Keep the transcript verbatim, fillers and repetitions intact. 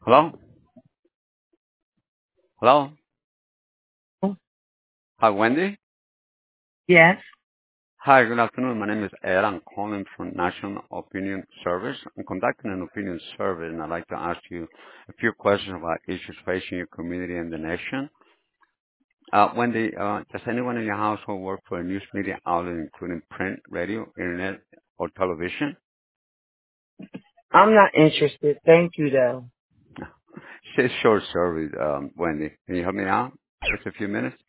Hello? Hello? Hi, Wendy? Yes. Hi, good afternoon. My name is Ed. I'm calling from National Opinion Service. I'm conducting an opinion survey, and I'd like to ask you a few questions about issues facing your community and the nation. Uh, Wendy, uh, does anyone in your household work for a news media outlet, including print, radio, internet, or television? I'm not interested. Thank you, though. It's a short survey, um, Wendy. Can you help me out? Just a few minutes?